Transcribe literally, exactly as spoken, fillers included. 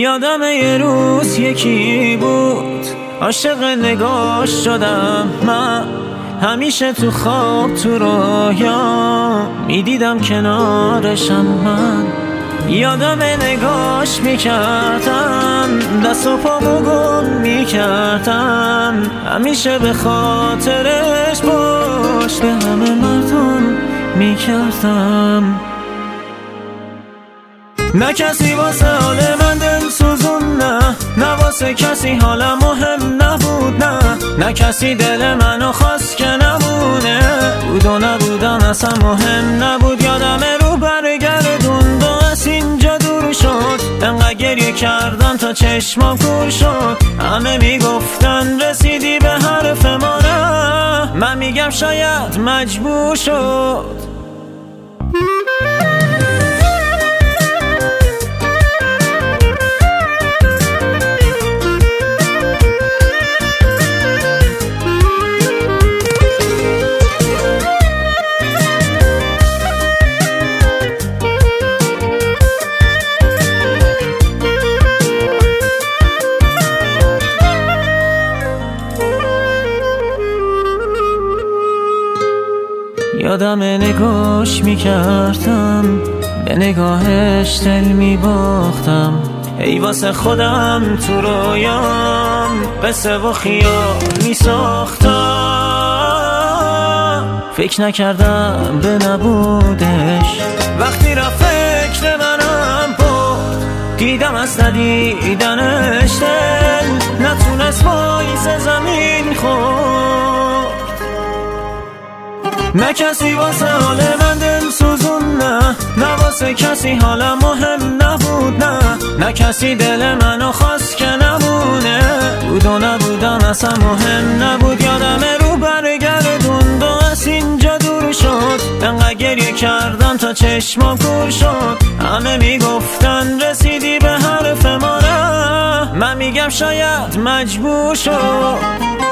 یادم یه روز یکی بود عاشق نگاش شدم من، همیشه تو خواب تو رویا میدیدم کنارشم من. یادم نگاش میکردم دست و پامو گم میکردم، همیشه به خاطرش باش به همه مردم میکردم. نه کسی واسه حال من دل سوزون، نه نه واسه کسی حالم مهم نبود، نه نه کسی دل منو خواست که نمونه، بود و نبودن اصلا مهم نبود. یادم رو برگردوند و از اینجا دور شد، انقدر گریه کردم تا چشمام کور شد. همه میگفتن رسیدی به حرف ما، نه من میگم شاید مجبور شد. یادم نگاش میکردم به نگاهش دل میباختم، ای واسه خودم تو رویام قصه و خیال میساختم. فکر نکردم به نبودش، وقتی رفت فکر منم بود، دیدم از ندیدنش دل نتونست وایس زمین خورد. نه کسی واسه حال من دل سوزون، نه نه واسه کسی حالم مهم نبود، نه نه کسی دل منو خواست که نمونه، بود و نبودن اصلا مهم نبود. یادم رو برگردوند و از اینجا دور شد، انقدر گریه کردم تا چشمام کور شد. همه میگفتن رسیدی به حرف ما، نه من میگم شاید مجبور شد.